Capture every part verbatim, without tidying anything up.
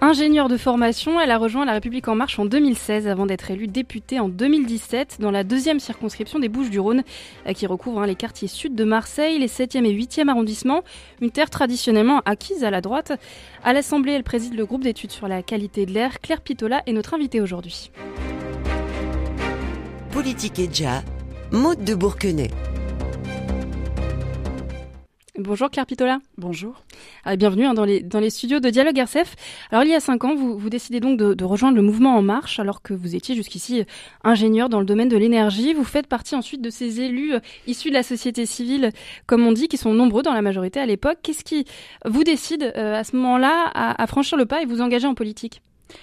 Ingénieure de formation, elle a rejoint La République En Marche en deux mille seize avant d'être élue députée en deux mille dix-sept dans la deuxième circonscription des Bouches-du-Rhône qui recouvre hein, les quartiers sud de Marseille, les septième et huitième arrondissements, une terre traditionnellement acquise à la droite. À l'Assemblée, elle préside le groupe d'études sur la qualité de l'air. Claire Pitola est notre invitée aujourd'hui. Politique et Dja, Maude de Bourquenay. Bonjour Claire Pitola. Bonjour. Ah, bienvenue hein, dans, les, dans les studios de Dialogue R C F. Alors il y a cinq ans, vous, vous décidez donc de, de rejoindre le mouvement En Marche alors que vous étiez jusqu'ici ingénieur dans le domaine de l'énergie. Vous faites partie ensuite de ces élus euh, issus de la société civile, comme on dit, qui sont nombreux dans la majorité à l'époque. Qu'est-ce qui vous décide euh, à ce moment-là à, à franchir le pas et vous engager en politique ?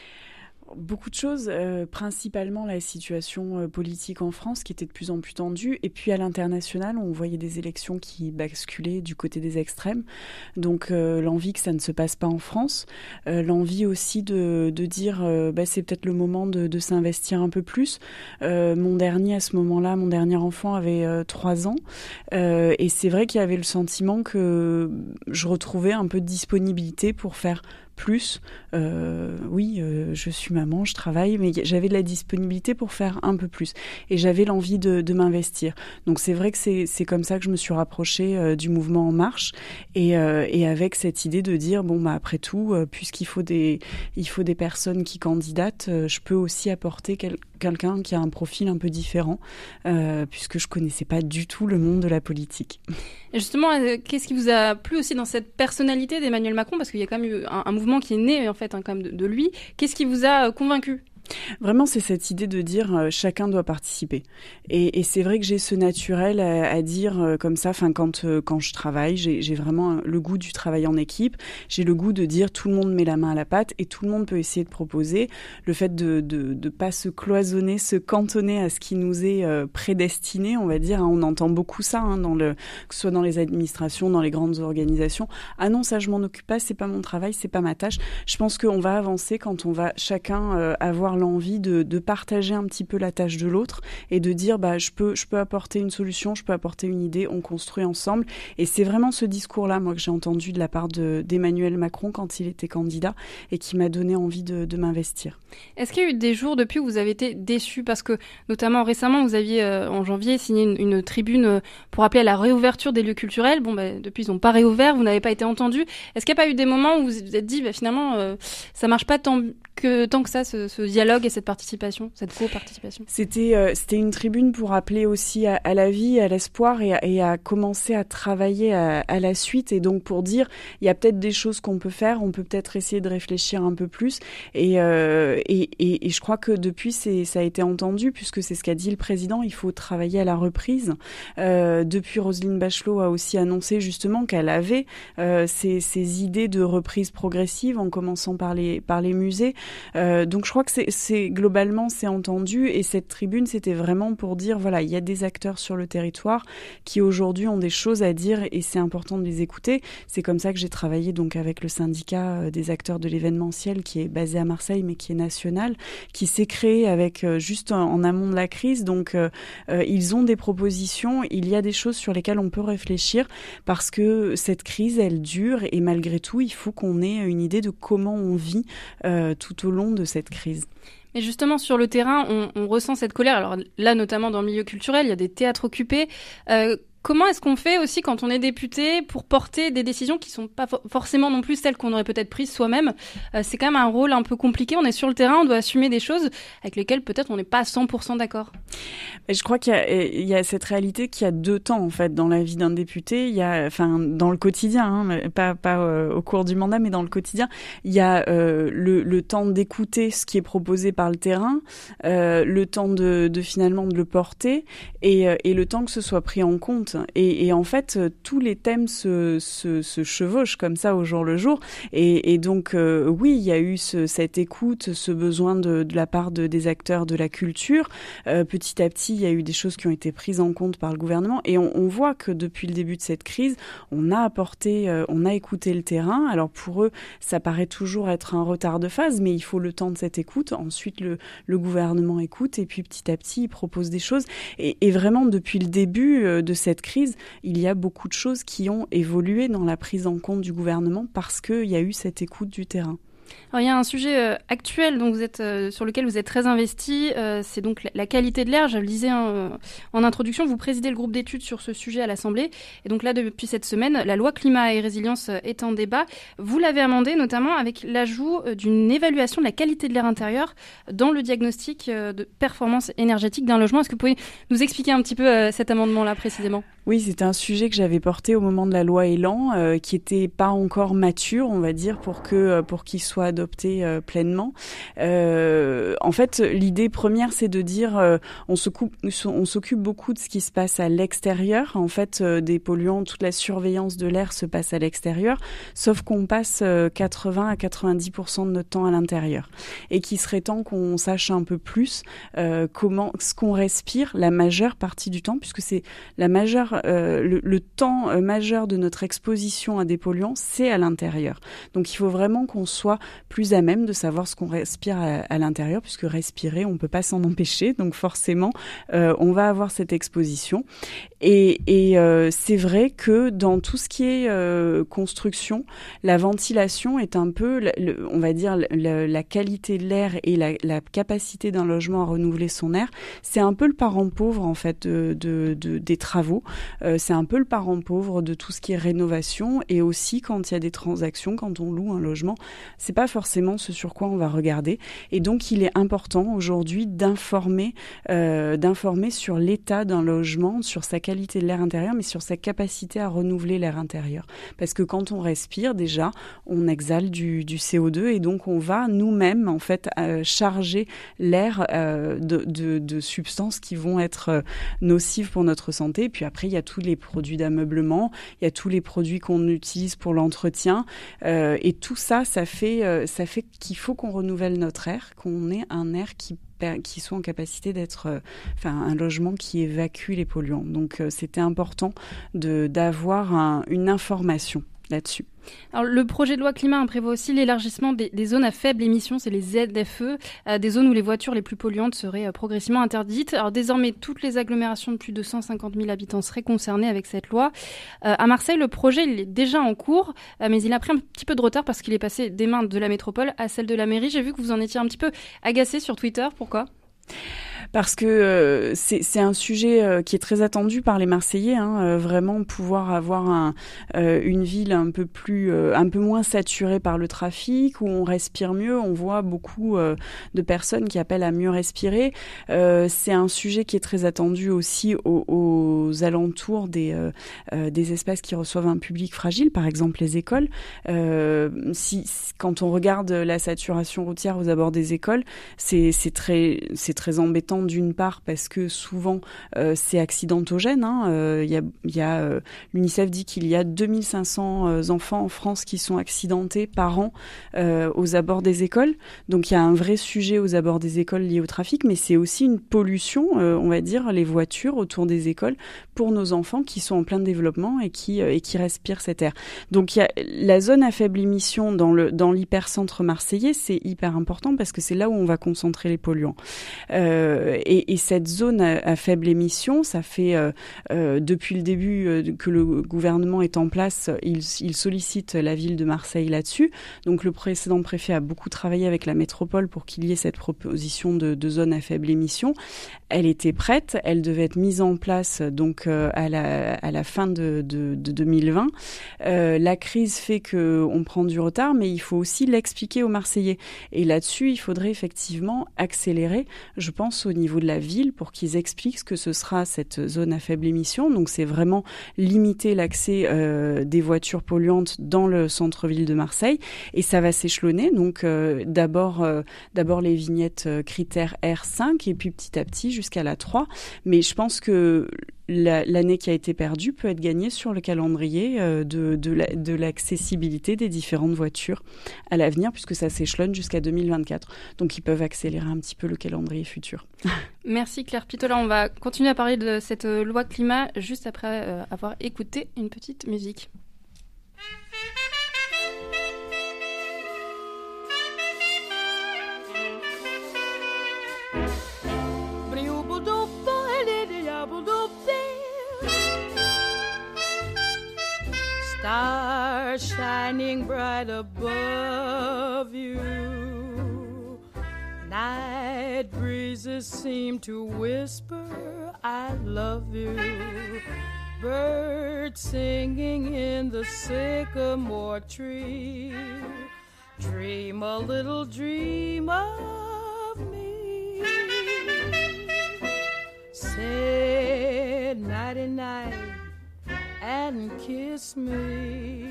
Beaucoup de choses, euh, principalement la situation euh, politique en France qui était de plus en plus tendue, et puis à l'international on voyait des élections qui basculaient du côté des extrêmes, donc euh, l'envie que ça ne se passe pas en France, euh, l'envie aussi de, de dire euh, bah, c'est peut-être le moment de, de s'investir un peu plus. Euh, mon dernier à ce moment-là, mon dernier enfant avait euh, trois ans, euh, et c'est vrai qu'il y avait le sentiment que je retrouvais un peu de disponibilité pour faire plus. Euh, oui, euh, je suis maman, je travaille, mais j'avais de la disponibilité pour faire un peu plus. Et j'avais l'envie de, de m'investir. Donc c'est vrai que c'est, c'est comme ça que je me suis rapprochée euh, du mouvement En Marche, et, euh, et avec cette idée de dire, bon, bah, après tout, euh, puisqu'il faut des, il faut des personnes qui candidatent, euh, je peux aussi apporter quel, quelqu'un qui a un profil un peu différent, euh, puisque je connaissais pas du tout le monde de la politique. Et justement, euh, qu'est-ce qui vous a plu aussi dans cette personnalité d'Emmanuel Macron ? Parce qu'il y a quand même eu un, un mouvement qui est né en fait hein, quand même de, de lui. Qu'est-ce qui vous a euh, convaincu ? Vraiment, c'est cette idée de dire euh, chacun doit participer. Et, et c'est vrai que j'ai ce naturel à, à dire euh, comme ça. Enfin, quand euh, quand je travaille, j'ai, j'ai vraiment le goût du travail en équipe. J'ai le goût de dire tout le monde met la main à la pâte et tout le monde peut essayer de proposer. Le fait de de de pas se cloisonner, se cantonner à ce qui nous est euh, prédestiné, on va dire. Hein, on entend beaucoup ça hein, dans le que ce soit dans les administrations, dans les grandes organisations. Ah non, ça je m'en occupe pas, c'est pas mon travail, c'est pas ma tâche. Je pense qu'on va avancer quand on va chacun euh, avoir l'envie de, de partager un petit peu la tâche de l'autre et de dire bah je peux je peux apporter une solution, je peux apporter une idée, on construit ensemble. Et c'est vraiment ce discours-là moi que j'ai entendu de la part de, d'Emmanuel Macron quand il était candidat et qui m'a donné envie de, de m'investir. Est-ce qu'il y a eu des jours depuis où vous avez été déçus parce que notamment récemment vous aviez euh, en janvier signé une, une tribune euh, pour appeler à la réouverture des lieux culturels. Bon bah depuis ils n'ont pas réouvert, vous n'avez pas été entendu. Est-ce qu'il n'y a pas eu des moments où vous vous êtes dit bah, finalement euh, ça marche pas tant que tant que ça ce, ce dialogue et cette participation, cette co-participation? C'était euh, c'était une tribune pour appeler aussi à, à la vie, à l'espoir et à, et à commencer à travailler à, à la suite, et donc pour dire il y a peut-être des choses qu'on peut faire, on peut peut-être essayer de réfléchir un peu plus, et euh, et, et, et je crois que depuis c'est ça a été entendu puisque c'est ce qu'a dit le président, il faut travailler à la reprise. Euh, depuis Roselyne Bachelot a aussi annoncé justement qu'elle avait euh, ces, ces idées de reprise progressive en commençant par les par les musées. Euh, donc je crois que c'est, c'est globalement c'est entendu, et cette tribune c'était vraiment pour dire voilà il y a des acteurs sur le territoire qui aujourd'hui ont des choses à dire et c'est important de les écouter. C'est comme ça que j'ai travaillé donc avec le syndicat des acteurs de l'événementiel qui est basé à Marseille mais qui est national, qui s'est créé avec euh, juste en, en amont de la crise. Donc euh, euh, ils ont des propositions, il y a des choses sur lesquelles on peut réfléchir parce que cette crise elle dure et malgré tout il faut qu'on ait une idée de comment on vit euh, tout au long de cette crise. Mais justement, sur le terrain, on, on ressent cette colère. Alors là, notamment dans le milieu culturel, il y a des théâtres occupés. Euh, comment est-ce qu'on fait aussi quand on est député pour porter des décisions qui sont pas for- forcément non plus celles qu'on aurait peut-être prises soi-même ? euh, C'est quand même un rôle un peu compliqué. On est sur le terrain, on doit assumer des choses avec lesquelles peut-être on n'est pas à cent pour cent d'accord. Et je crois qu'il y a, il y a cette réalité qu'il y a deux temps en fait dans la vie d'un député. Il y a, enfin, dans le quotidien, hein, pas pas euh, au cours du mandat, mais dans le quotidien, il y a euh, le, le temps d'écouter ce qui est proposé par le terrain, euh, le temps de, de finalement de le porter, et, et le temps que ce soit pris en compte. Et, et en fait, tous les thèmes se, se, se chevauchent comme ça au jour le jour. Et, et donc, euh, oui, il y a eu ce, cette écoute, ce besoin de, de la part de, des acteurs de la culture. Euh, petit à petit, il y a eu des choses qui ont été prises en compte par le gouvernement. Et on, on voit que depuis le début de cette crise, on a apporté, euh, on a écouté le terrain. Alors pour eux, ça paraît toujours être un retard de phase, mais il faut le temps de cette écoute. Ensuite, le, le gouvernement écoute et puis petit à petit, il propose des choses. Et, et vraiment, depuis le début euh, de cette crise, il y a beaucoup de choses qui ont évolué dans la prise en compte du gouvernement parce qu'il y a eu cette écoute du terrain. Alors, il y a un sujet euh, actuel dont vous êtes, euh, sur lequel vous êtes très investi, euh, c'est donc la, la qualité de l'air. Je le disais hein, en introduction, vous présidez le groupe d'études sur ce sujet à l'Assemblée. Et donc là, depuis cette semaine, la loi climat et résilience est en débat. Vous l'avez amendée notamment avec l'ajout d'une évaluation de la qualité de l'air intérieur dans le diagnostic de performance énergétique d'un logement. Est-ce que vous pouvez nous expliquer un petit peu euh, cet amendement-là précisément ? Oui, c'était un sujet que j'avais porté au moment de la loi Elan, euh, qui était pas encore mature, on va dire, pour que pour qu'il soit adopté euh, pleinement. Euh, en fait, l'idée première, c'est de dire, euh, on s'occupe, on s'occupe beaucoup de ce qui se passe à l'extérieur. En fait, euh, des polluants, toute la surveillance de l'air se passe à l'extérieur, sauf qu'on passe euh, quatre-vingts à quatre-vingt-dix pour cent de notre temps à l'intérieur, et qu'il serait temps qu'on sache un peu plus euh, comment ce qu'on respire la majeure partie du temps, puisque c'est la majeure Euh, le, le temps euh, majeur de notre exposition à des polluants, c'est à l'intérieur. Donc il faut vraiment qu'on soit plus à même de savoir ce qu'on respire à, à l'intérieur, puisque respirer, on peut pas s'en empêcher. Donc forcément, euh, on va avoir cette exposition. Et, et euh, c'est vrai que dans tout ce qui est euh, construction, la ventilation est un peu, le, le, on va dire, le, la qualité de l'air et la, la capacité d'un logement à renouveler son air, c'est un peu le parent pauvre en fait de, de, de, des travaux. Euh, c'est un peu le parent pauvre de tout ce qui est rénovation, et aussi quand il y a des transactions, quand on loue un logement, c'est pas forcément ce sur quoi on va regarder. Et donc il est important aujourd'hui d'informer, euh, d'informer sur l'état d'un logement, sur sa qualité de l'air intérieur, mais sur sa capacité à renouveler l'air intérieur. Parce que quand on respire, déjà, on exhale du, du C O deux, et donc on va nous-mêmes en fait euh, charger l'air euh, de, de, de substances qui vont être euh, nocives pour notre santé. Et puis après, il y a tous les produits d'ameublement, il y a tous les produits qu'on utilise pour l'entretien, euh, et tout ça, ça fait, euh, ça fait qu'il faut qu'on renouvelle notre air, qu'on ait un air qui qui soit en capacité d'être, euh, enfin, un logement qui évacue les polluants. Donc, euh, c'était important de d'avoir un, une information là-dessus. Alors, le projet de loi climat prévoit aussi l'élargissement des, des zones à faible émission, c'est les Z F E, euh, des zones où les voitures les plus polluantes seraient euh, progressivement interdites. Alors désormais, toutes les agglomérations de plus de cent cinquante mille habitants seraient concernées avec cette loi. Euh, à Marseille, le projet il est déjà en cours, euh, mais il a pris un petit peu de retard parce qu'il est passé des mains de la métropole à celle de la mairie. J'ai vu que vous en étiez un petit peu agacé sur Twitter. Pourquoi ? Parce que euh, c'est, c'est un sujet euh, qui est très attendu par les Marseillais, hein, euh, vraiment pouvoir avoir un, euh, une ville un peu plus, euh, un peu moins saturée par le trafic, où on respire mieux. On voit beaucoup euh, de personnes qui appellent à mieux respirer. Euh, c'est un sujet qui est très attendu aussi aux, aux alentours des, euh, euh, des espaces qui reçoivent un public fragile, par exemple les écoles. Euh, si, quand on regarde la saturation routière aux abords des écoles, c'est, c'est très, c'est très embêtant d'une part parce que souvent euh, c'est accidentogène. Hein. Euh, y a, y a, euh, l'UNICEF dit qu'il y a deux mille cinq cents euh, enfants en France qui sont accidentés par an euh, aux abords des écoles. Donc il y a un vrai sujet aux abords des écoles lié au trafic, mais c'est aussi une pollution, euh, on va dire, les voitures autour des écoles pour nos enfants qui sont en plein développement et qui, euh, et qui respirent cet air. Donc il y a la zone à faible émission dans, le, dans l'hypercentre marseillais, c'est hyper important parce que c'est là où on va concentrer les polluants. Euh, Et, et cette zone à, à faible émission, ça fait euh, euh, depuis le début euh, que le gouvernement est en place, il, il sollicite la ville de Marseille là-dessus. Donc le précédent préfet a beaucoup travaillé avec la métropole pour qu'il y ait cette proposition de, de zone à faible émission. Elle était prête, elle devait être mise en place donc euh, à, la, à la fin de, de, de deux mille vingt. Euh, la crise fait qu'on prend du retard, mais il faut aussi l'expliquer aux Marseillais. Et là-dessus, il faudrait effectivement accélérer, je pense, au niveau de la ville pour qu'ils expliquent ce que ce sera cette zone à faible émission. Donc c'est vraiment limiter l'accès euh, des voitures polluantes dans le centre-ville de Marseille, et ça va s'échelonner. Donc euh, d'abord, euh, d'abord les vignettes euh, critères R cinq et puis petit à petit jusqu'à la trois. Mais je pense que La, l'année qui a été perdue peut être gagnée sur le calendrier euh, de, de, la, de l'accessibilité des différentes voitures à l'avenir, puisque ça s'échelonne jusqu'à deux mille vingt-quatre. Donc, ils peuvent accélérer un petit peu le calendrier futur. Merci Claire Pitola. On va continuer à parler de cette loi climat juste après euh, avoir écouté une petite musique. Stars shining bright above you, Night breezes seem to whisper, I love you. Birds singing in the sycamore tree. Dream a little dream of me. Say nighty-night and kiss me.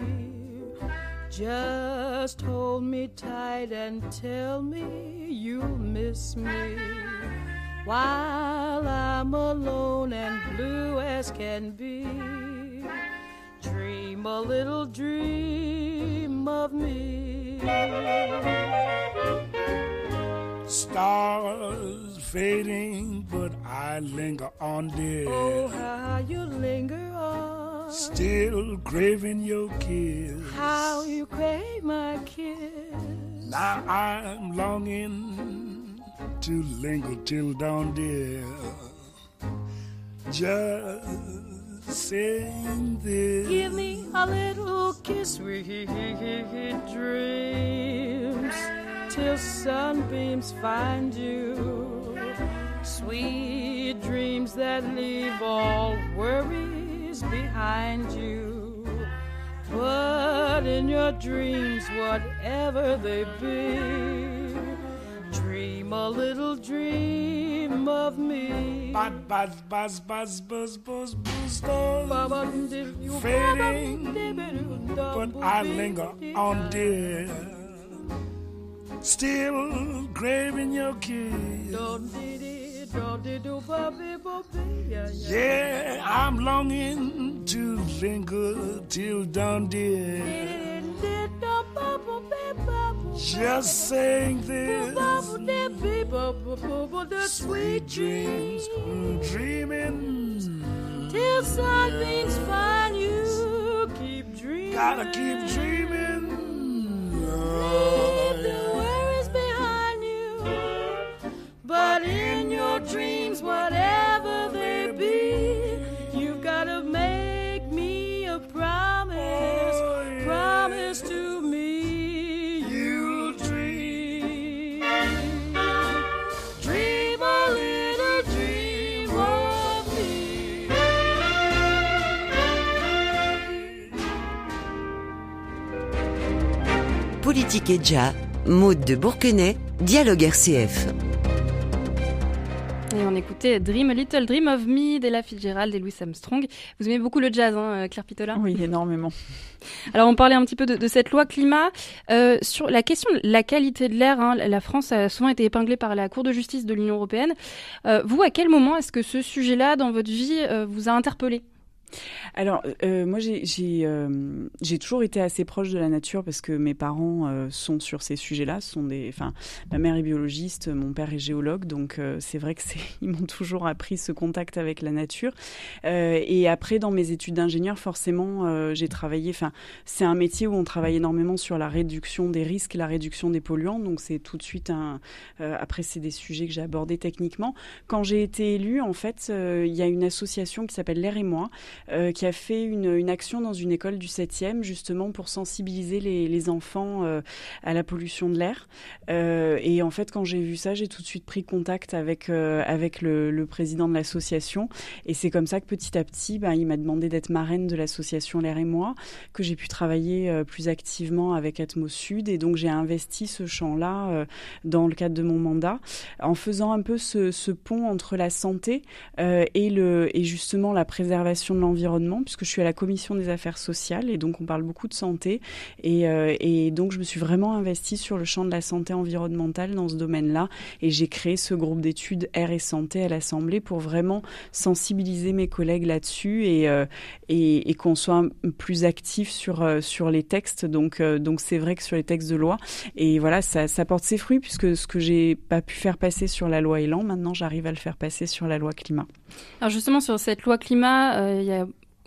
Just hold me tight and tell me you'll miss me. While I'm alone and blue as can be. Dream a little dream of me. Stars fading, but I linger on, dear. Oh, how you linger on. Still craving your kiss. How you crave my kiss. Now I'm longing to linger till dawn, dear. Just saying this. Give me a little kiss, sweet dreams, till sunbeams find you. Sweet dreams that leave all worries behind you. But in your dreams, whatever they be, dream a little dream of me. Buzz, buzz, buzz, buzz, buzz, buzz, buzz, stars fading, but I linger on, dear. Still craving your kiss. Yeah, I'm longing to linger till dawn, dear. Just saying this. Sweet dreams, dreaming till sunbeams find you. Keep dreaming. Gotta keep dreaming. Leave the worries behind you. But in your dreams, whatever they be, you gotta make me a promise. Oh, yeah. Promise to me you'll dream. Dream a little dream of me. Politique et Jazz, Maud de Bourquenay, Dialogue R C F. Et on écoutait Dream a Little Dream of Me d'Ella Fitzgerald et Louis Armstrong. Vous aimez beaucoup le jazz, hein, Claire Pitola ? Oui, énormément. Alors, on parlait un petit peu de, de cette loi climat. Euh, sur la question de la qualité de l'air, hein, la France a souvent été épinglée par la Cour de justice de l'Union européenne. Euh, vous, à quel moment est-ce que ce sujet-là, dans votre vie, euh, vous a interpellé ? Alors, euh, moi, j'ai, j'ai, euh, j'ai toujours été assez proche de la nature parce que mes parents euh, sont sur ces sujets-là. Ce sont des, enfin, ma mère est biologiste, mon père est géologue, donc euh, c'est vrai que c'est, ils m'ont toujours appris ce contact avec la nature. Euh, et après, dans mes études d'ingénieur, forcément, euh, j'ai travaillé. Enfin, c'est un métier où on travaille énormément sur la réduction des risques, la réduction des polluants. Donc, c'est tout de suite un. Euh, après, c'est des sujets que j'ai abordés techniquement. Quand j'ai été élue, en fait, euh, il y a une association qui s'appelle L'air et moi. Euh, qui a fait une, une action dans une école du septième, justement pour sensibiliser les, les enfants euh, à la pollution de l'air. Euh, et en fait, quand j'ai vu ça, j'ai tout de suite pris contact avec, euh, avec le, le président de l'association. Et c'est comme ça que petit à petit, bah, il m'a demandé d'être marraine de l'association L'air et moi, que j'ai pu travailler euh, plus activement avec Atmos Sud. Et donc, j'ai investi ce champ-là euh, dans le cadre de mon mandat, en faisant un peu ce, ce pont entre la santé euh, et, le, et justement la préservation de l'environnement, puisque je suis à la commission des affaires sociales et donc on parle beaucoup de santé et, euh, et donc je me suis vraiment investie sur le champ de la santé environnementale dans ce domaine-là et j'ai créé ce groupe d'études air et santé à l'Assemblée pour vraiment sensibiliser mes collègues là-dessus et, euh, et, et qu'on soit plus actifs sur, euh, sur les textes. Donc, euh, donc c'est vrai que sur les textes de loi et voilà, ça, ça porte ses fruits puisque ce que j'ai pas pu faire passer sur la loi Elan, maintenant j'arrive à le faire passer sur la loi climat. Alors justement sur cette loi climat, il euh, y a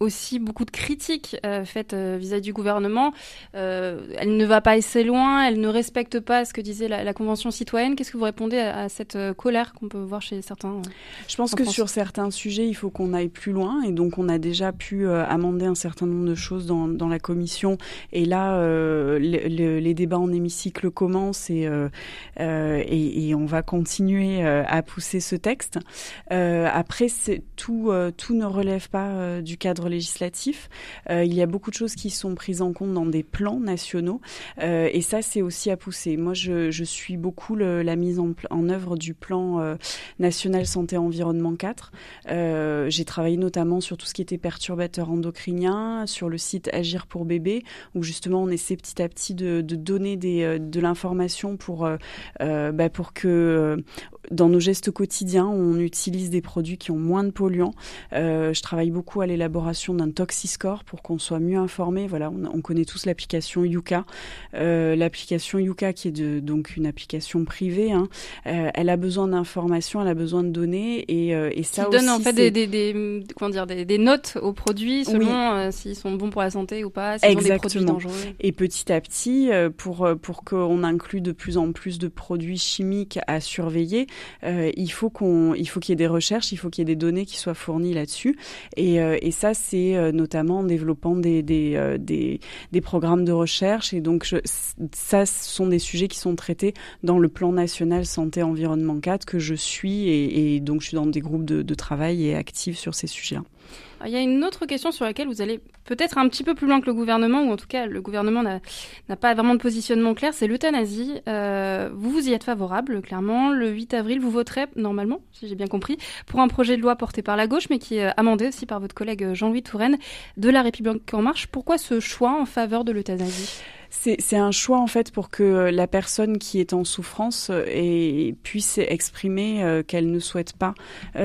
aussi beaucoup de critiques euh, faites euh, vis-à-vis du gouvernement. Euh, elle ne va pas assez loin, elle ne respecte pas ce que disait la, la Convention citoyenne. Qu'est-ce que vous répondez à, à cette euh, colère qu'on peut voir chez certains euh, Je pense que France. Sur certains sujets, il faut qu'on aille plus loin. Et donc, on a déjà pu euh, amender un certain nombre de choses dans, dans la commission. Et là, euh, le, le, les débats en hémicycle commencent et, euh, euh, et, et on va continuer euh, à pousser ce texte. Euh, après, c'est, tout, euh, tout ne relève pas euh, du cadre législatif. Euh, il y a beaucoup de choses qui sont prises en compte dans des plans nationaux. Euh, et ça, c'est aussi à pousser. Moi, je, je suis beaucoup le, la mise en, en œuvre du plan euh, national santé-environnement quatre. Euh, j'ai travaillé notamment sur tout ce qui était perturbateurs endocriniens, sur le site Agir pour bébé, où justement on essaie petit à petit de, de donner des, de l'information pour, euh, bah pour que euh, dans nos gestes quotidiens, on utilise des produits qui ont moins de polluants. Euh, je travaille beaucoup à l'élaboration d'un Toxiscore pour qu'on soit mieux informé. Voilà, on, on connaît tous l'application Yuka. Euh, l'application Yuka, qui est de, donc une application privée, hein, euh, elle a besoin d'informations, elle a besoin de données, et, euh, et ça qui aussi, donne en fait c'est... des, des, des, comment dire, des, des notes aux produits selon oui. euh, s'ils sont bons pour la santé ou pas, s'ils Exactement. ont des produits dangereux. Et petit à petit, euh, pour, pour qu'on inclue de plus en plus de produits chimiques à surveiller, euh, il faut qu'on, il faut qu'il y ait des recherches, il faut qu'il y ait des données qui soient fournies là-dessus. Et, euh, et ça, c'est euh, notamment en développant des, des, euh, des, des programmes de recherche. Et donc, je, ça, ce sont des sujets qui sont traités dans le plan national santé-environnement quatre que je suis. Et, et donc, je suis dans des groupes de, de travail et active sur ces sujets-là. Il y a une autre question sur laquelle vous allez peut-être un petit peu plus loin que le gouvernement, ou en tout cas le gouvernement n'a, n'a pas vraiment de positionnement clair, c'est l'euthanasie. Euh, vous, vous y êtes favorable, clairement. Le huit avril, vous voterez, normalement, si j'ai bien compris, pour un projet de loi porté par la gauche, mais qui est amendé aussi par votre collègue Jean-Louis Touraine de La République En Marche. Pourquoi ce choix en faveur de l'euthanasie ? C'est, c'est un choix en fait pour que la personne qui est en souffrance et puisse exprimer euh, qu'elle ne souhaite pas,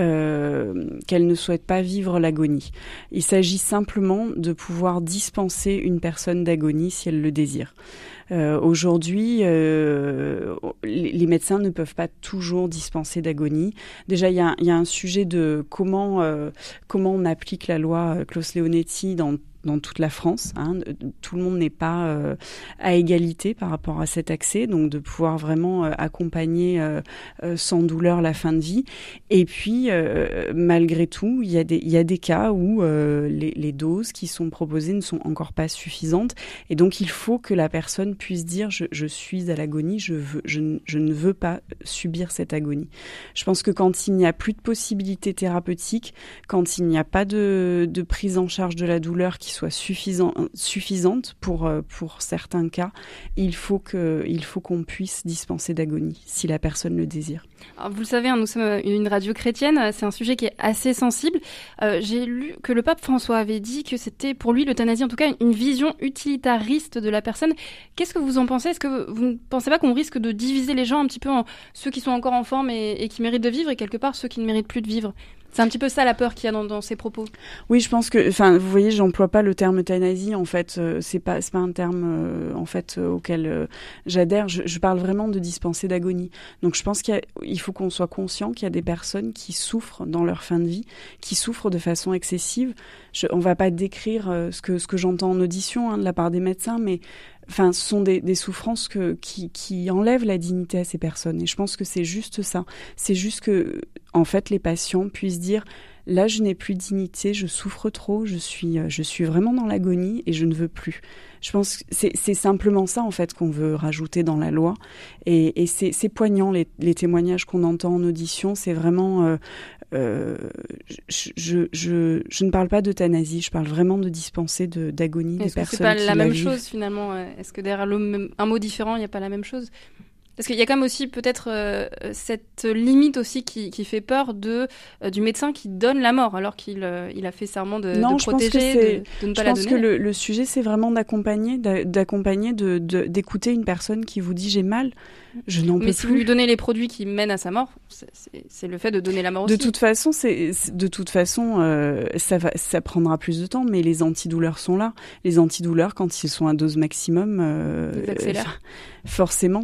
euh, qu'elle ne souhaite pas vivre l'agonie. Il s'agit simplement de pouvoir dispenser une personne d'agonie si elle le désire. Euh, aujourd'hui, euh, les, les médecins ne peuvent pas toujours dispenser d'agonie. Déjà, il y a, y a un sujet de comment euh, comment on applique la loi Claus-Leonetti dans dans toute la France. Hein. Tout le monde n'est pas euh, à égalité par rapport à cet accès, donc de pouvoir vraiment euh, accompagner euh, euh, sans douleur la fin de vie. Et puis, euh, malgré tout, il y a des, il y a des cas où euh, les, les doses qui sont proposées ne sont encore pas suffisantes. Et donc, il faut que la personne puisse dire je, je suis à l'agonie, je, veux, je, je ne veux pas subir cette agonie. Je pense que quand il n'y a plus de possibilités thérapeutiques, quand il n'y a pas de, de prise en charge de la douleur qui soit suffisant, suffisante pour, pour certains cas, il faut, que, il faut qu'on puisse dispenser d'agonie, si la personne le désire. Alors, vous le savez, hein, nous sommes une radio chrétienne, c'est un sujet qui est assez sensible. Euh, j'ai lu que le pape François avait dit que c'était pour lui, l'euthanasie, en tout cas, une vision utilitariste de la personne. Qu'est-ce que vous en pensez ? Est-ce que vous ne pensez pas qu'on risque de diviser les gens un petit peu en ceux qui sont encore en forme et, et qui méritent de vivre, et quelque part ceux qui ne méritent plus de vivre ? C'est un petit peu ça la peur qu'il y a dans, dans ces propos. Oui, je pense que, enfin, vous voyez, j'emploie pas le terme euthanasie. En fait, euh, c'est pas, c'est pas un terme euh, en fait euh, auquel euh, j'adhère. Je, je parle vraiment de dispenser d'agonie. Donc, je pense qu'il y a, il faut qu'on soit conscient qu'il y a des personnes qui souffrent dans leur fin de vie, qui souffrent de façon excessive. Je, on va pas décrire euh, ce que ce que j'entends en audition hein, de la part des médecins, mais enfin, ce sont des, des souffrances que, qui, qui enlèvent la dignité à ces personnes. Et je pense que c'est juste ça. C'est juste que, en fait, les patients puissent dire « Là, je n'ai plus de dignité, je souffre trop, je suis, je suis vraiment dans l'agonie et je ne veux plus. » Je pense que c'est, c'est simplement ça, en fait, qu'on veut rajouter dans la loi. Et, et c'est, c'est poignant, les, les témoignages qu'on entend en audition. C'est vraiment... Euh, euh, je, je, je, je ne parle pas d'euthanasie, je parle vraiment de dispenser de, d'agonie des personnes qui la vivent. Est-ce que c'est pas la même chose, finalement ? Est-ce que derrière le, un mot différent, il n'y a pas la même chose ? Parce qu'il y a quand même aussi peut-être euh, cette limite aussi qui, qui fait peur de, euh, du médecin qui donne la mort alors qu'il euh, il a fait serment de, non, de protéger, de, de ne pas la donner. Je pense que le, le sujet, c'est vraiment d'accompagner, d'accompagner de, de, d'écouter une personne qui vous dit « j'ai mal, je n'en peux plus ». Mais si vous lui donnez les produits qui mènent à sa mort, c'est, c'est, c'est le fait de donner la mort de aussi. Toute façon, c'est, de toute façon, euh, ça, va, ça prendra plus de temps, mais les antidouleurs sont là. Les antidouleurs, quand ils sont à dose maximum, euh, ils accélèrent. Forcément.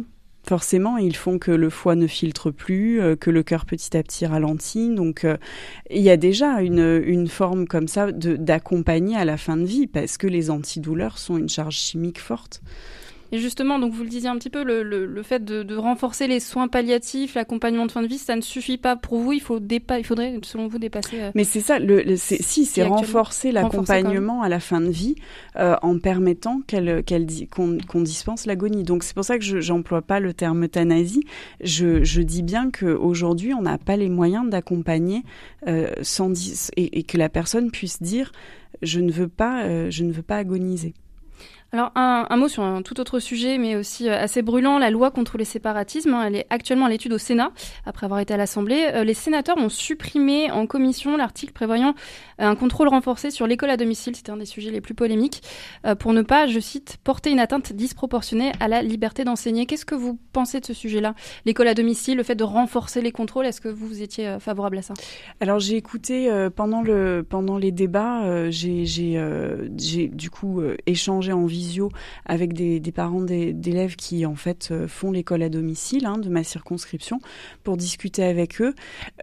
Forcément, ils font que le foie ne filtre plus, euh, que le cœur petit à petit ralentit. Donc, euh, il y a déjà une, une forme comme ça de, d'accompagner à la fin de vie, parce que les antidouleurs sont une charge chimique forte. Et justement, donc vous le disiez un petit peu, le, le, le fait de, de renforcer les soins palliatifs, l'accompagnement de fin de vie, ça ne suffit pas pour vous. Il faut dépa- il faudrait, selon vous, dépasser. Euh, Mais c'est ça. Le, le, c'est, si, c'est renforcer l'accompagnement renforcer à la fin de vie euh, en permettant qu'elle, qu'elle di- qu'on, qu'on dispense l'agonie. Donc c'est pour ça que je j'emploie pas le terme euthanasie. Je, je dis bien qu'aujourd'hui, on n'a pas les moyens d'accompagner euh, sans dis- et, et que la personne puisse dire je ne veux pas, euh, je ne veux pas agoniser. Alors, un, un mot sur un tout autre sujet, mais aussi assez brûlant, la loi contre les séparatismes. Hein, elle est actuellement à l'étude au Sénat, après avoir été à l'Assemblée. Euh, les sénateurs ont supprimé en commission l'article prévoyant euh, un contrôle renforcé sur l'école à domicile. C'était un des sujets les plus polémiques, euh, pour ne pas, je cite, porter une atteinte disproportionnée à la liberté d'enseigner. Qu'est-ce que vous pensez de ce sujet-là ? L'école à domicile, le fait de renforcer les contrôles, est-ce que vous, vous étiez euh, favorable à ça ? Alors, j'ai écouté euh, pendant, le, pendant les débats, euh, j'ai, j'ai, euh, j'ai du coup euh, échangé en visio avec des, des parents des, d'élèves qui en fait font l'école à domicile hein, de ma circonscription pour discuter avec eux.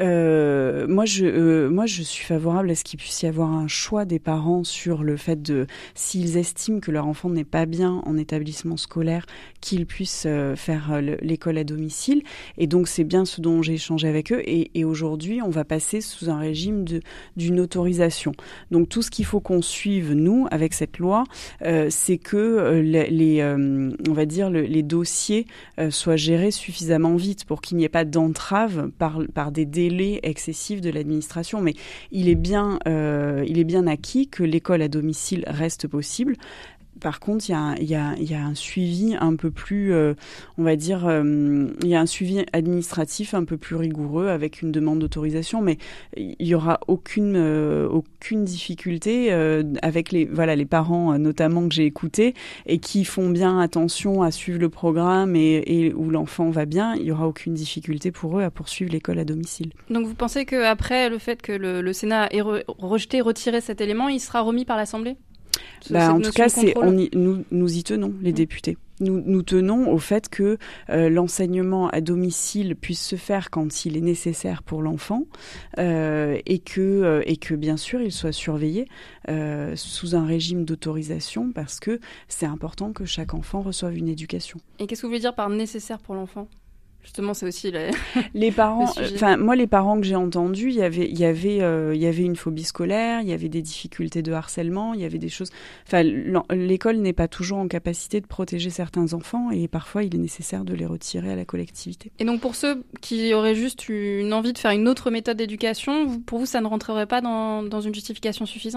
Euh, moi, je, euh, moi, je suis favorable à ce qu'il puisse y avoir un choix des parents sur le fait de, s'ils estiment que leur enfant n'est pas bien en établissement scolaire, qu'ils puissent euh, faire le, l'école à domicile. Et donc, c'est bien ce dont j'ai échangé avec eux. Et, et aujourd'hui, on va passer sous un régime de, d'une autorisation. Donc, tout ce qu'il faut qu'on suive, nous, avec cette loi, euh, c'est que les, les euh, on va dire le, les dossiers euh, soient gérés suffisamment vite pour qu'il n'y ait pas d'entrave par, par des délais excessifs de l'administration. Mais il est bien, euh, il est bien acquis que l'école à domicile reste possible. Par contre, il y a, il y a, il y a un suivi un peu plus, euh, on va dire, euh, il y a un suivi administratif un peu plus rigoureux avec une demande d'autorisation, mais il y aura aucune, euh, aucune difficulté euh, avec les, voilà, les parents euh, notamment que j'ai écoutés et qui font bien attention à suivre le programme et, et où l'enfant va bien. Il y aura aucune difficulté pour eux à poursuivre l'école à domicile. Donc vous pensez qu'après le fait que le, le Sénat ait re, rejeté, retiré cet élément, il sera remis par l'Assemblée ? Bah, en tout cas, c'est, on y, nous, nous y tenons, les mmh. députés. Nous, nous tenons au fait que euh, l'enseignement à domicile puisse se faire quand il est nécessaire pour l'enfant euh, et, que, euh, et que, bien sûr, il soit surveillé euh, sous un régime d'autorisation parce que c'est important que chaque enfant reçoive une éducation. Et qu'est-ce que vous voulez dire par nécessaire pour l'enfant ? Justement, c'est aussi les, les parents. Enfin, moi, les parents que j'ai entendus, il y avait, il y avait, euh, il y avait une phobie scolaire, il y avait des difficultés de harcèlement, il y avait des choses. Enfin, l'école n'est pas toujours en capacité de protéger certains enfants, et parfois, il est nécessaire de les retirer à la collectivité. Et donc, pour ceux qui auraient juste une envie de faire une autre méthode d'éducation, pour vous, ça ne rentrerait pas dans, dans une justification suffisante ?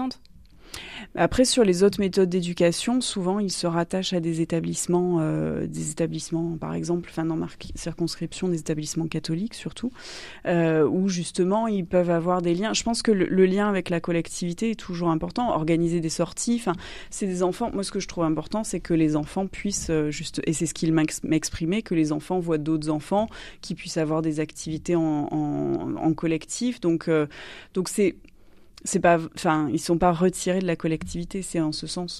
Après, sur les autres méthodes d'éducation, souvent, ils se rattachent à des établissements, euh, des établissements, par exemple, enfin, dans ma circonscription, des établissements catholiques surtout, euh, où justement, ils peuvent avoir des liens. Je pense que le, le lien avec la collectivité est toujours important. Organiser des sorties, enfin, c'est des enfants. Moi, ce que je trouve important, c'est que les enfants puissent, euh, juste, et c'est ce qu'il m'exprimait, que les enfants voient d'autres enfants, qui puissent avoir des activités en, en, en collectif. Donc, euh, donc c'est C'est pas, enfin, ils sont pas retirés de la collectivité, c'est en ce sens.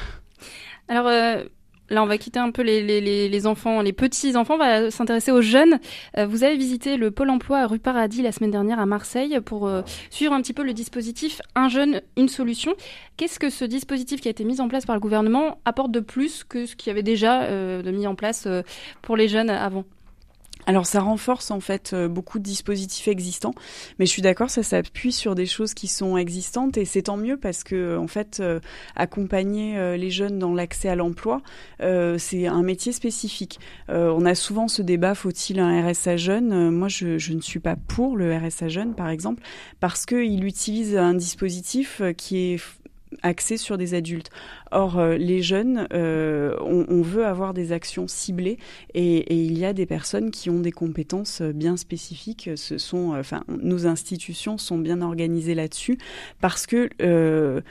Alors euh, là, on va quitter un peu les, les, les enfants, les petits enfants, on va s'intéresser aux jeunes. Euh, vous avez visité le Pôle emploi à rue Paradis la semaine dernière à Marseille pour euh, suivre un petit peu le dispositif Un jeune, une solution. Qu'est-ce que ce dispositif qui a été mis en place par le gouvernement apporte de plus que ce qu'il y avait déjà euh, de mis en place euh, pour les jeunes avant ? Alors ça renforce en fait euh, beaucoup de dispositifs existants, mais je suis d'accord, ça s'appuie sur des choses qui sont existantes et c'est tant mieux parce que en fait euh, accompagner euh, les jeunes dans l'accès à l'emploi, euh, c'est un métier spécifique. Euh, on a souvent ce débat, faut-il un R S A jeune ? euh, Moi je, je ne suis pas pour le R S A jeune par exemple parce qu'il utilise un dispositif qui est axé sur des adultes. Or, euh, les jeunes, euh, on, on veut avoir des actions ciblées et, et il y a des personnes qui ont des compétences bien spécifiques. Ce sont, enfin, nos institutions sont bien organisées là-dessus parce que euh,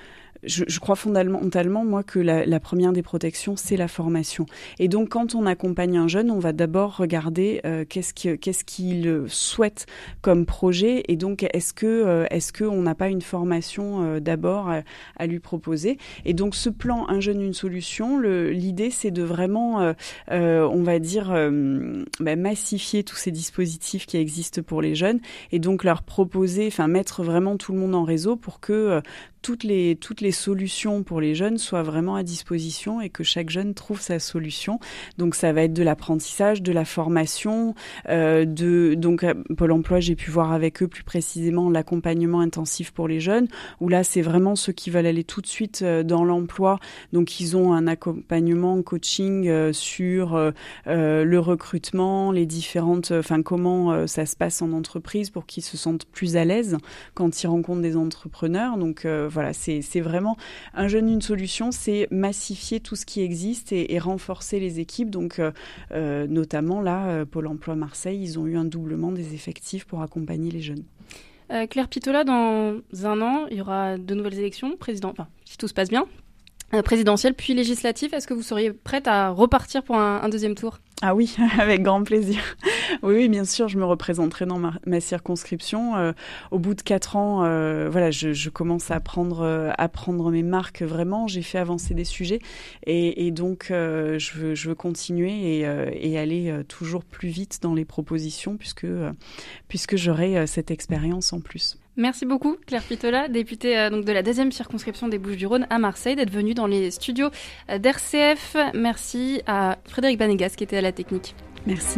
je, je crois fondamentalement, moi, que la, la première des protections, c'est la formation. Et donc, quand on accompagne un jeune, on va d'abord regarder euh, qu'est-ce qu'il, qu'est-ce qu'il souhaite comme projet. Et donc, est-ce que, euh, est-ce qu'on n'a pas une formation euh, d'abord à, à lui proposer? Et donc, ce plan Un jeune, une solution, le, l'idée, c'est de vraiment, euh, euh, on va dire, euh, bah, massifier tous ces dispositifs qui existent pour les jeunes et donc leur proposer, enfin, mettre vraiment tout le monde en réseau pour que euh, toutes les, toutes les solutions pour les jeunes soient vraiment à disposition et que chaque jeune trouve sa solution. Donc, ça va être de l'apprentissage, de la formation, euh, de, donc, Pôle emploi, j'ai pu voir avec eux plus précisément l'accompagnement intensif pour les jeunes, où là, c'est vraiment ceux qui veulent aller tout de suite dans l'emploi. Donc, ils ont un accompagnement, coaching euh, sur euh, le recrutement, les différentes, enfin, comment euh, ça se passe en entreprise pour qu'ils se sentent plus à l'aise quand ils rencontrent des entrepreneurs. Donc, euh, voilà, c'est, c'est vraiment un jeune, une solution, c'est massifier tout ce qui existe et, et renforcer les équipes. Donc, euh, euh, notamment là, euh, Pôle emploi Marseille, ils ont eu un doublement des effectifs pour accompagner les jeunes. Euh, Claire Pitola, dans un an, il y aura de nouvelles élections, président, enfin, si tout se passe bien, euh, présidentielle puis législative. Est-ce que vous seriez prête à repartir pour un, un deuxième tour ? Ah oui, avec grand plaisir. Oui, oui, bien sûr, je me représenterai dans ma, ma circonscription. Euh, au bout de quatre ans, euh, voilà, je, je commence à prendre, euh, à prendre mes marques vraiment. J'ai fait avancer des sujets et, et donc euh, je, veux, je veux continuer et, euh, et aller euh, toujours plus vite dans les propositions puisque, euh, puisque j'aurai euh, cette expérience en plus. Merci beaucoup Claire Pitola, députée euh, donc de la deuxième circonscription des Bouches-du-Rhône à Marseille, d'être venue dans les studios euh, d'R C F. Merci à Frédéric Banegas qui était à la technique. Merci.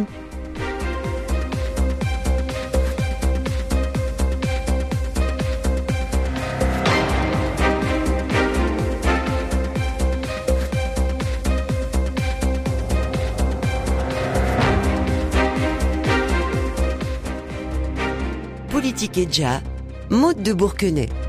Politique et Dia, Maud de Bourquenay.